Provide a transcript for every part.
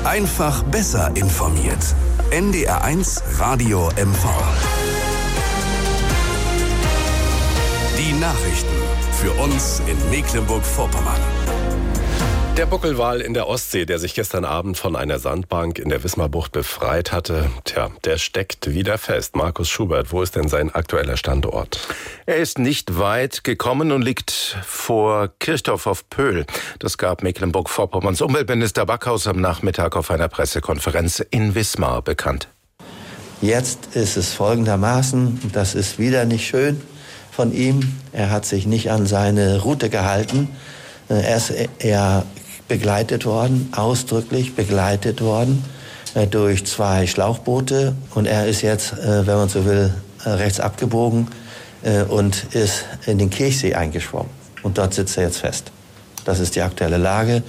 Einfach besser informiert. NDR1 Radio MV. Die Nachrichten für uns in Mecklenburg-Vorpommern. Der Buckelwal in der Ostsee, der sich gestern Abend von einer Sandbank in der Wismarbucht befreit hatte, der steckt wieder fest. Markus Schubert, wo ist denn sein aktueller Standort? Er ist nicht weit gekommen und liegt vor Kirchdorf auf Pöhl. Das gab Mecklenburg-Vorpommerns Umweltminister Backhaus am Nachmittag auf einer Pressekonferenz in Wismar bekannt. Jetzt ist es folgendermaßen, das ist wieder nicht schön von ihm. Er hat sich nicht an seine Route gehalten. Er ist eher begleitet worden, ausdrücklich begleitet worden durch 2 Schlauchboote. Und er ist jetzt, wenn man so will, rechts abgebogen und ist in den Kirchsee eingeschwommen. Und dort sitzt er jetzt fest. Das ist die aktuelle Lage.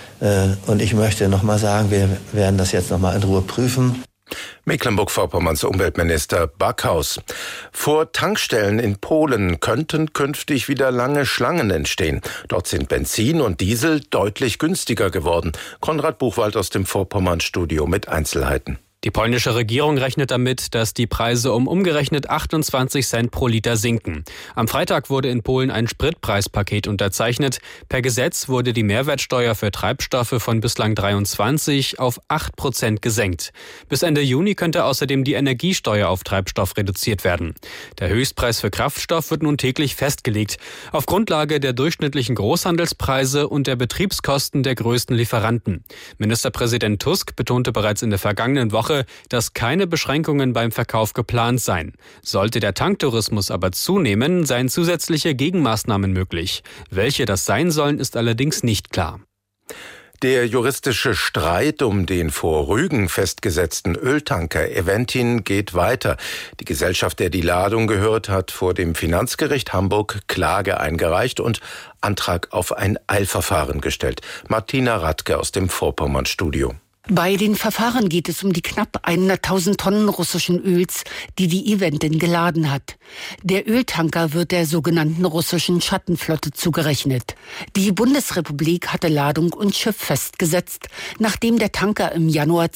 Und ich möchte noch mal sagen, wir werden das jetzt noch mal in Ruhe prüfen. Mecklenburg-Vorpommerns Umweltminister Backhaus. Vor Tankstellen in Polen könnten künftig wieder lange Schlangen entstehen. Dort sind Benzin und Diesel deutlich günstiger geworden. Konrad Buchwald aus dem Vorpommern-Studio mit Einzelheiten. Die polnische Regierung rechnet damit, dass die Preise um umgerechnet 28 Cent pro Liter sinken. Am Freitag wurde in Polen ein Spritpreispaket unterzeichnet. Per Gesetz wurde die Mehrwertsteuer für Treibstoffe von bislang 23 auf 8% gesenkt. Bis Ende Juni könnte außerdem die Energiesteuer auf Treibstoff reduziert werden. Der Höchstpreis für Kraftstoff wird nun täglich festgelegt, auf Grundlage der durchschnittlichen Großhandelspreise und der Betriebskosten der größten Lieferanten. Ministerpräsident Tusk betonte bereits in der vergangenen Woche, dass keine Beschränkungen beim Verkauf geplant seien. Sollte der Tanktourismus aber zunehmen, seien zusätzliche Gegenmaßnahmen möglich. Welche das sein sollen, ist allerdings nicht klar. Der juristische Streit um den vor Rügen festgesetzten Öltanker Eventin geht weiter. Die Gesellschaft, der die Ladung gehört, hat vor dem Finanzgericht Hamburg Klage eingereicht und Antrag auf ein Eilverfahren gestellt. Martina Radke aus dem Vorpommern-Studio. Bei den Verfahren geht es um die knapp 100.000 Tonnen russischen Öls, die die Eventin geladen hat. Der Öltanker wird der sogenannten russischen Schattenflotte zugerechnet. Die Bundesrepublik hatte Ladung und Schiff festgesetzt, nachdem der Tanker im Januar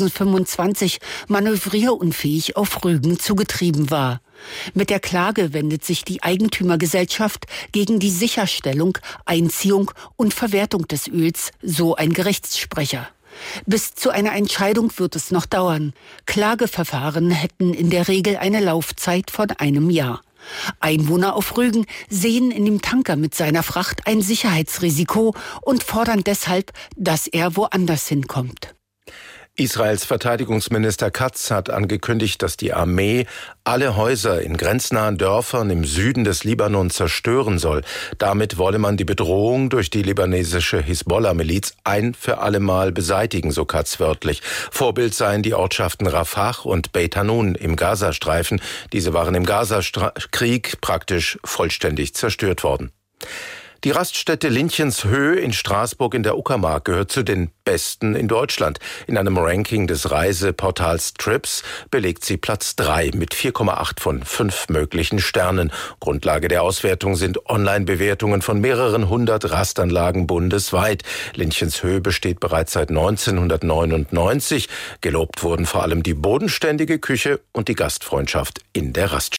2025 manövrierunfähig auf Rügen zugetrieben war. Mit der Klage wendet sich die Eigentümergesellschaft gegen die Sicherstellung, Einziehung und Verwertung des Öls, so ein Gerichtssprecher. Bis zu einer Entscheidung wird es noch dauern. Klageverfahren hätten in der Regel eine Laufzeit von 1 Jahr. Einwohner auf Rügen sehen in dem Tanker mit seiner Fracht ein Sicherheitsrisiko und fordern deshalb, dass er woanders hinkommt. Israels Verteidigungsminister Katz hat angekündigt, dass die Armee alle Häuser in grenznahen Dörfern im Süden des Libanon zerstören soll. Damit wolle man die Bedrohung durch die libanesische Hisbollah-Miliz ein für allemal beseitigen, so Katz wörtlich. Vorbild seien die Ortschaften Rafah und Beit Hanun im Gazastreifen. Diese waren im Gazakrieg praktisch vollständig zerstört worden. Die Raststätte Linchenshöhe in Straßburg in der Uckermark gehört zu den besten in Deutschland. In einem Ranking des Reiseportals Trips belegt sie Platz 3 mit 4,8 von 5 möglichen Sternen. Grundlage der Auswertung sind Online-Bewertungen von mehreren 100 Rastanlagen bundesweit. Linchenshöhe besteht bereits seit 1999. Gelobt wurden vor allem die bodenständige Küche und die Gastfreundschaft in der Raststätte.